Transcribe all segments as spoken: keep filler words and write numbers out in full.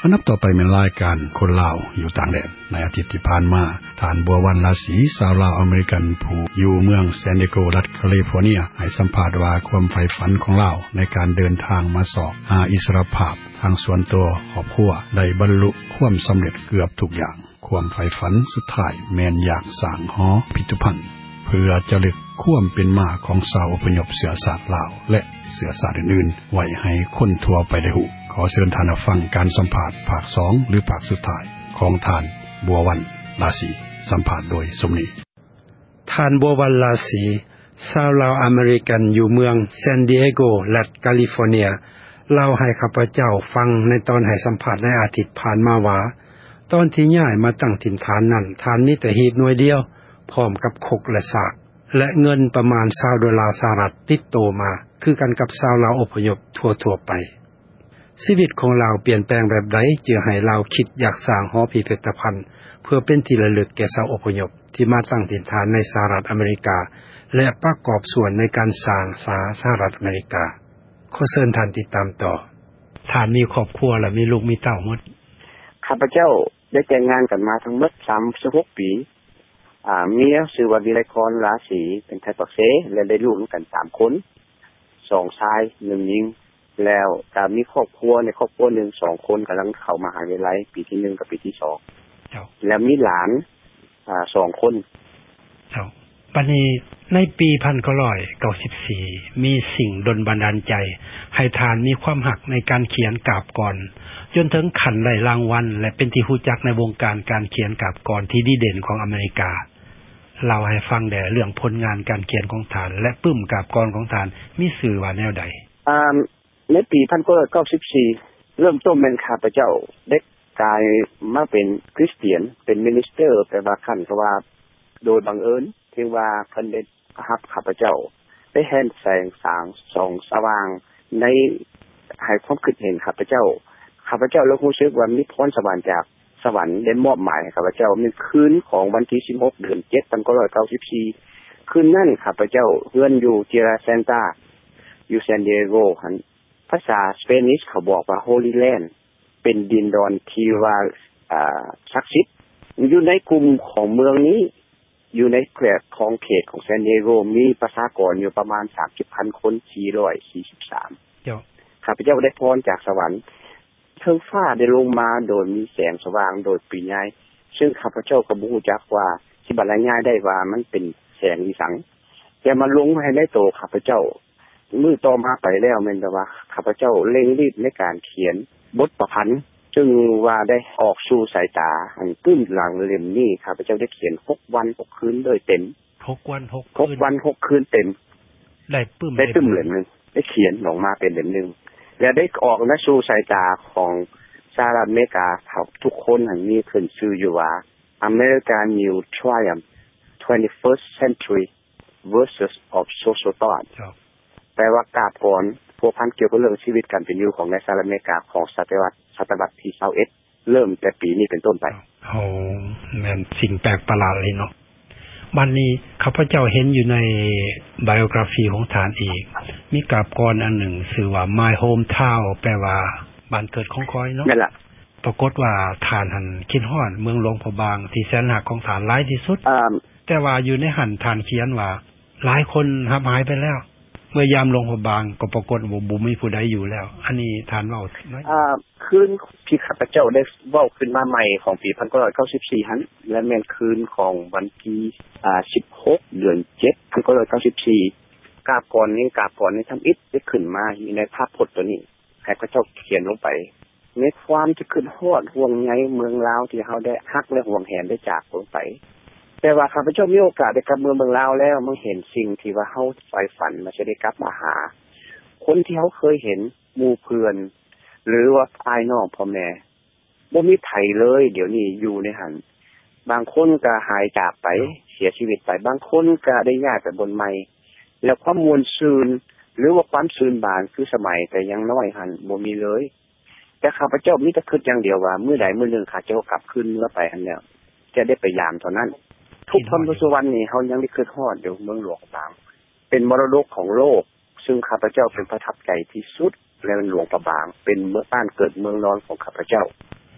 นับต่อไปเป็นรายการคนลาวอยู่ต่างแดนในอาทิตย์ที่ผ่านมาท่านบัววันราศีชาวลาวอเมริกันผู้อยู่เมืองแซนดิเอโกรัฐแคลิฟอร์เนียให้สัมภาษณ์ว่าความใฝ่ฝันของลาวในการเดินทางมาสอบหาอิสรภาพทางส่วนตัวครอบครัวได้บรรลุความสำเร็จเกือบทุกอย่างความใฝ่ฝันสุดท้ายแม่นอยากสร้างหอพิพิธภัณฑ์เพื่อจะลึกความเป็นมาของชาวอพยพเชื้อสายลาวและเชื้อสายอื่นๆไว้ให้คนทั่วไปได้รู้ขอเชิญท่านฟังการสัมภาษณ์ภาคสองหรือภาคสุดท้ายของท่านบัววันราศีสัมภาษณ์โดยสมนีท่านบัววันราศีชาวลาวอเมริกันอยู่เมืองแซนดิเอโกรัฐแคลิฟอร์เนียเล่าให้ข้าพเจ้าฟังในตอนให้สัมภาษณ์ในอาทิตย์ผ่านมาว่าตอนที่ย้ายมาตั้งถิ่นฐานนั้นท่านมีแต่หีบหน่วยเดียวพร้อมกับคกและสากและเงินประมาณยี่สิบดอลลาร์สหรัฐติดโตมาคือกันกับชาวลาวอพยพทั่วๆไปชีวิตของเราเปลี่ยนแปลงแบบใดจึงให้เราคิดอยากสร้างหอพิพิธภัณฑ์เพื่อเป็นที่ระลึกแก่ชาวอพยพที่มาตั้งถิ่นฐานในสหรัฐอเมริกาและประกอบส่วนในการสร้างสาสหรัฐอเมริกาขอเชิญท่านติดตามต่อท่านมีครอบครัวและมีลูกมีเต้าหมดข้าพเจ้าได้แต่งงานกันมาทั้งหมดสามสิบหกปีอ่าเมียชื่อว่าวิไลพรราศีเป็นไทยปักเสและได้ลูกกันสามคนสองชายหนึ่งหญิงแล้วก็มีครอบครัวในครอบครัวนึงสองคนกำลังเข้ามหาวิทยาลัยปีที่หนึ่งกับปีที่สองแล้วมีหลานอ่าสองคนเจ้าบัดนี้ในปีหนึ่งพันเก้าร้อยเก้าสิบสี่มีสิ่งดลบันดาลใจให้ทานมีความหักในการเขียนกาบกรจนถึงขั้นได้รางวัลและเป็นที่รู้จักในวงการการเขียนกาบกรที่ดีเด่นของอเมริกาเล่าให้ฟังแด่เรื่องผลงานการเขียนของทานและปึ้มกาบกรของทานมีชื่อว่าแนวใดอ่าในปีหนึ่งพันเก้าร้อยเก้าสิบสี่เริ่มต้นเป็นข้าพเจ้าได้กลายมาเป็นคริสเตียนเป็นมินิสเตอร์แต่ว่าคั่นก็ว่าโดยบังเอิญที่ว่าเพิ่นได้รับข้าพเจ้าได้เห็นแสงสางส่องสว่างในให้ความคิดเห็นข้าพเจ้าข้าพเจ้ารู้สึกว่ามีพรสวรรค์จากสวรรค์ได้มอบหมายให้ข้าพเจ้าในคืนของวันที่สิบหกเดือนเจ็ดปีหนึ่งพันเก้าร้อยเก้าสิบสี่คืนนั้นข้าพเจ้าเฮือนอยู่เจราเซนตาอยู่แซนดิเอโกหั่นภาษาสเปนิชเขาบอกว่า Holy Land เป็นดินดอนที่ว่าอ่าศักดิ์สิทธิ์อยู่ในกลุ่มของเมืองนี้อยู่ในแขวงของเขตของแซนดิเอโกมีประชากรอยู่ประมาณ สามสิบพัน คนสี่ร้อยสี่สิบสามเจ้าข้าพเจ้าได้พรจากสวรรค์เทิงฟ้าได้ลงมาโดยมีแสงสว่างโดยปีใหญ่ซึ่งข้าพเจ้าก็บ่รู้จักว่าสิบรรยายได้ว่ามันเป็นแสงอีสังแต่มาลงให้ในโตข้าพเจ้ามื้อต่อมาไปแล้วแม่นแต่ว่าข้าพเจ้าเร่งรีบในการเขียนบทประพันธ์ซึ่งว่าได้ออกสู่สายตาอันตื้นหลังเล่มนี้ข้าพเจ้าได้เขียนหกวันหกคืนโดยเต็มหกวันหกคืนหกวันหกคืนเต็มได้ปึ้มได้ปึ้มเล่มนึงได้เขียนออกมาเป็นเล่มนึงและได้ออกในสู่สายตาของสหรัฐอเมริกาทุกคนอันนี้ขึ้นชื่ออยู่ว่า American New Triumph twenty-first Century Verses of Social Thought แปลว่ากาบกรพัวพันเกี่ยวกับเรื่องชีวิตการเป็นอยู่ของในสหรัฐอเมริกาของศตวรรษศตวรรษที่ยี่สิบเอ็ดเริ่มแต่ปีนี้เป็นต้นไปโอ้แม่นสิ่งแปลกประหลาดเลยเนาะบัดนี้ข้าพเจ้าเห็นอยู่ในไบโอกราฟีของฐานอีกมีกาบกรอันหนึ่งชื่อว่า My Hometown แปลว่าบ้านเกิดของข้อยเนาะนั่นล่ะปรากฏว่าฐานหันคิดฮอดเมืองหลวงพระบางที่แสนรักของฐานหลายที่สุดอ่าแต่ว่าอยู่ในหันฐานเขียนว่าหลายคนหับหายไปแล้วเมื่อยามลงพระบางก็ปรากฏว่าบ่มีผู้ใดอยู่แล้วอันนี้ฐานเว้าอ่าคืนที่ข้าพเจ้าได้เว้าขึ้นมาใหม่ของปีหนึ่งพันเก้าร้อยเก้าสิบสี่หั่นและแม่นคืนของวันที่อ่าสิบหกเดือนเจ็ดปีหนึ่งพันเก้าร้อยเก้าสิบสี่กาบกรนี้กาบกรนี้ทำอิฐได้ขึ้นมาอยู่ในภาพพจน์ตัวนี้ให้ข้าพเจ้าเขียนลงไปในความที่ขึ้นฮอดห่วงใยเมืองลาวที่เฮาได้ฮักและห่วงแหนได้จากลงไปแต่ว่าข้าพเจ้ามีโอกาสได้กลับเมืองเมืองลาวแล้วมันเห็นสิ่งที่ว่าเฮาใฝ่ฝันมาจะได้กลับมาหาคนที่เฮาเคยเห็นหมู่เพื่อนหรือว่าอ้ายน้องพ่อแม่บ่มีไผเลยเดี๋ยวนี้อยู่ในหันบางคนก็หายจากไปเสียชีวิตไปบางคนก็ได้ย้ายไปบนใหม่แล้วความมวลซื่นหรือว่าความซื่นบานคือสมัยแต่ยังน้อยหันบ่มีเลยแต่ข้าพเจ้ามีแต่คิดอย่างเดียวว่ามื้อใดมื้อหนึ่งข้าเจ้ากลับคืนเมื่อไปหั่นแล้วจะได้ไปยามเท่านั้นทุกคนปัจจุบันนี้เฮายังได้คิดฮอดอยู่เมืองหลวงบางเป็นมรดกของโลกซึ่งข้าพเจ้าเป็นประทับใจที่สุดและหลวงพระบางเป็นเมืองบ้านเกิดเมืองนอนของข้าพเจ้า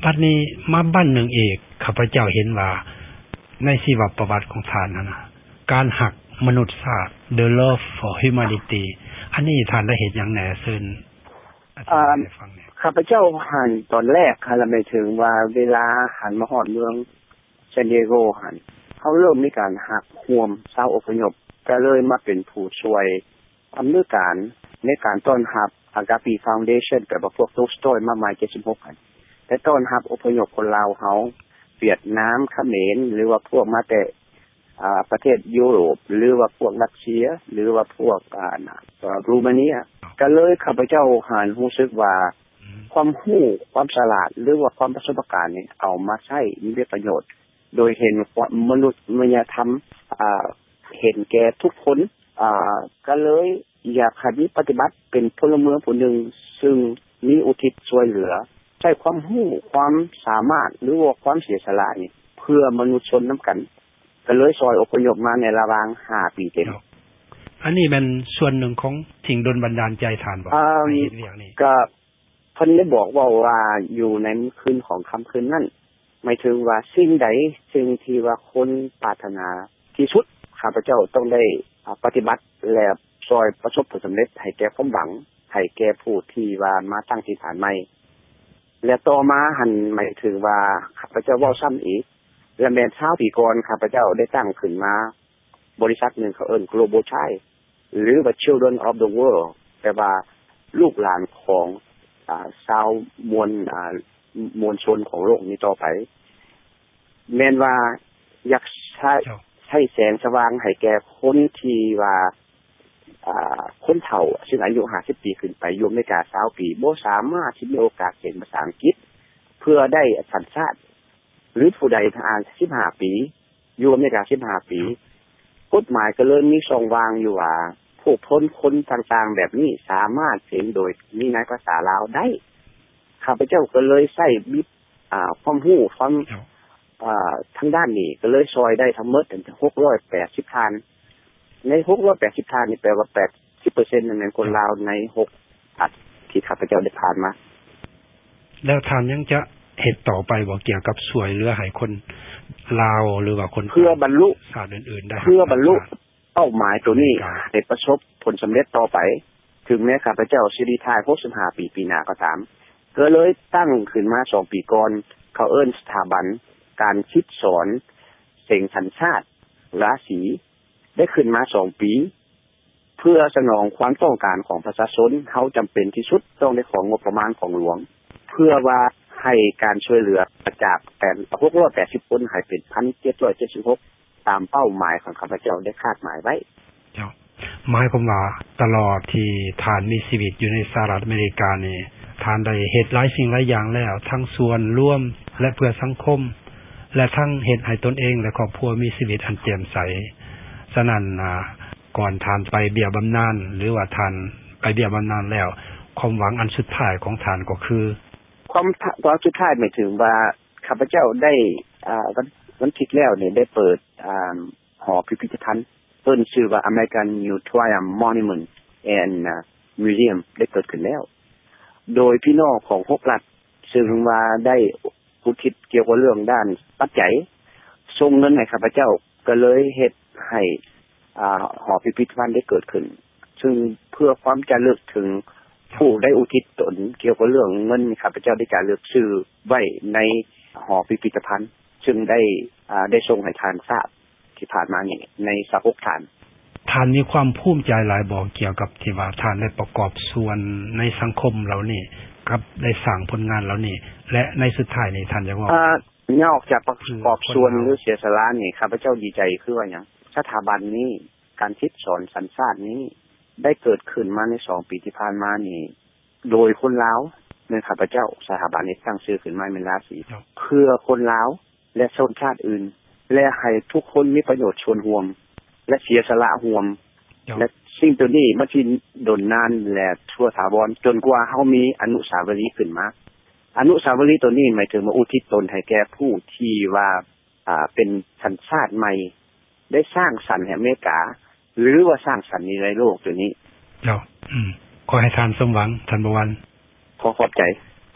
บัดนี้มาบ้านหนึ่งเอกข้าพเจ้าเห็นว่าในชีวประวัติของท่านนั่นน่ะการหักมนุษยชาติ The Love for Humanity อันนี้ท่านได้เห็นอย่างแน่ซึ่งอ่าข้าพเจ้าหันตอนแรกค่ะละไม่ถึงว่าเวลาหันมาฮอดเมืองซานดิเอโกหันเขาเริ่มมีการหักห่วมชาวอพยพก็เลยมาเป็นผู้ช่วยอำนวยการในการต้อนรับ Agape Foundation กับพวก Tolstoy มาใหม่เจ็ดสิบหกกันแต่ต้อนรับอพยพคนลาวเฮาเวียดนามเขมรหรือว่าพวกมาแต่อ่าประเทศยุโรปหรือว่าพวกรัสเซียหรือว่าพวกอ่ารูมาเนียก็เลยข้าพเจ้าหันรู้สึกว่าความรู้ความฉลาดหรือว่าความประสบการณ์นี่เอามาใช้มีประโยชน์โดยเห็นมนุษยธรรมอ่าเห็นแก่ทุกคนอ่าก็เลยอยากให้ปฏิบัติเป็นพลเมืองผู้หนึ่งซึ่งมีอุทิศช่วยเหลือใช้ความรู้ความสามารถหรือว่าความเสียสละนี่เพื่อมนุษยชนนำกันก็เลยซอยอพยพมาในระหว่างห้าปีเต็มอันนี้เป็นส่วนหนึ่งของสิ่งดลบันดาลใจท่านบ่ในเรื่องนี้ก็เพิ่นได้บอกว่าว่าอยู่ในคืนของค่ำคืนนั้นหมายถึงว่าสิ่งใดสิ่งที่ว่าคนปรารถนาที่สุดข้าพเจ้าต้องได้ปฏิบัติและซอยประสบผลสำเร็จให้แก่ความหวังให้แก่ผู้ที่ว่ามาตั้งถิ่นฐานใหม่และต่อมาหันหมายถึงว่าข้าพเจ้าเว้าซ้ำอีกและแม้เช้าปีก่อนข้าพเจ้าได้ตั้งขึ้นมาบริษัทหนึ่งเขาเอิ้น Global Child หรือว่า Children of the World แปลว่าลูกหลานของอ่าชาวมวลอ่ามวลชนของโลกนี้ต่อไปแม้นว่าอยากใช้ใช้แสงสว่างให้แก่คนที่ว่าอ่าคนเฒ่าซึ่งอายุห้าสิบปีขึ้นไปอยู่อเมริกายี่สิบปีบ่สามารถที่มีโอกาสเรียนภาษาอังกฤษเพื่อได้สัญชาติหรือผู้ใดทางสิบห้าปีอยู่อเมริกาสิบห้าปีกฎหมายก็เริ่มมีช่องว่างอยู่ว่าผู้พ้นคนต่างๆแบบนี้สามารถเรียนโดยมีในภาษาลาวได้ข้าพเจ้าก็เลยใช้บิบอ่าความรู้ความอ่าทางด้านนี้ก็เลยซอยได้ทั้งหมดถึงหกร้อยแปดสิบท่านในหกร้อยแปดสิบท่านนี่แปลว่า แปดสิบเปอร์เซ็นต์ นั่นเป็นคนลาวในหกอัดที่ข้าพเจ้าได้ผ่านมาแล้วท่านยังจะเฮ็ดต่อไปบ่เกี่ยวกับช่วยเหลือให้คนลาวหรือว่าคนเพื่อบรรลุชาติอื่นๆได้เพื่อบรรลุเป้าหมายตัวนี้ได้ประสบผลสำเร็จต่อไปถึงแม้ข้าพเจ้าสิริทายหกสิบห้าปีปีหน้าก็ตามก็เลยตั้งขึ้นมาสองปีก่อนเขาเอิ้นสถาบันการคิดสอนเสียงสัญชาติราศีได้ขึ้นมาสองปีเพื่อสนองความต้องการของประชาชนเฮาจำเป็นที่สุดต้องได้ของงบประมาณของหลวงเพื่อว่าให้การช่วยเหลือจากแต่หกร้อยแปดสิบคนให้เป็น หนึ่งพันเจ็ดร้อยเจ็ดสิบหก ตามเป้าหมายของข้าพเจ้าได้คาดหมายไว้เจ้าหมายความว่าตลอดที่ท่านมีชีวิตอยู่ในสหรัฐอเมริกานี่ท่านได้เฮ็ดหลายสิ่งหลายอย่างแล้วทั้งส่วนร่วมและเพื่อสังคมและทั้งเฮ็ดให้ตนเองและครอบครัวมีชีวิตอันแจ่มใสฉะนั้นอ่าก่อนท่านไปเบี้ยบำนาญหรือว่าท่านไปเบี้ยบำนาญแล้วความหวังอันสุดท้ายของท่านก็คือความหวังสุดท้ายหมายถึงว่าข้าพเจ้าได้อ่าวันวันที่แล้วนี่ได้เปิดอ่าหอพิพิธภัณฑ์เพิ่นชื่อว่า American New Triumph Monument and Museum ได้เกิดขึ้นแล้วโดยพี่น้องของหกรัฐซึ่งว่าได้อุทิศเกี่ยวกับเรื่องด้านปัจจัยส่งเงินให้ข้าพเจ้าก็เลยเฮ็ดให้อ่าหอพิพิธภัณฑ์ได้เกิดขึ้นซึ่งเพื่อความจะลึกถึงผู้ได้อุทิศตนเกี่ยวกับเรื่องเงินข้าพเจ้าได้การเลือกชื่อไว้ในหอพิพิธภัณฑ์ซึ่งได้อ่าได้ส่งให้ทานทราบที่ผ่านมานี่ในสหกฐานท่านมีความภูมิใจหลายบ่เกี่ยวกับที่ว่าท่านได้ประกอบส่วนในสังคมเหล่านี้กับได้สร้างผลงานเหล่านี้และในสุดท้ายนี่ท่านจะว่าอ่านอกจากประกอบส่วนหรือเสียสละนี่ข้าพเจ้าดีใจคือว่าหยังสถาบันนี้การคิดสอนสัญชาตินี้ได้เกิดขึ้นมาในสองปีที่ผ่านมานี่โดยคนลาวในข้าพเจ้าสถาบันนี้ตั้งชื่อขึ้นมาเป็นราศีเพื่อคนลาวและชนชาติอื่นและให้ทุกคนมีประโยชน์ส่วนรวมและเสียสละรวมและสิ่งตัวนี้มันสิดนนานและชั่วถาวรจนกว่าเฮามีอนุสาวรีย์ขึ้นมาอนุสาวรีย์ตัวนี้หมายถึงว่าอุทิศตนให้แก่ผู้ที่ว่าอ่าเป็นสัญชาติใหม่ได้สร้างสรรค์ให้อเมริกาหรือว่าสร้างสรรค์ในโลกตัวนี้เจ้าอืมขอให้ท่านสมหวังท่านบวรขอขอบใจ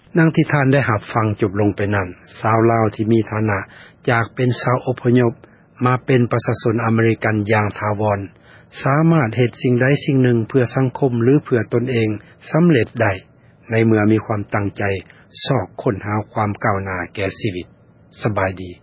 ดังที่ท่านได้หับฟังจบลงไปนั้นชาวลาวที่มีฐานะจากเป็นชาวอพยพมาเป็นประชาชนอเมริกันอย่างถาวรสามารถเฮ็ดสิ่งใดสิ่งหนึ่งเพื่อสังคมหรือเพื่อตนเองสำเร็จได้ในเมื่อมีความตั้งใจสอกค้นหาความก้าวหน้าแก่ชีวิตสบายดี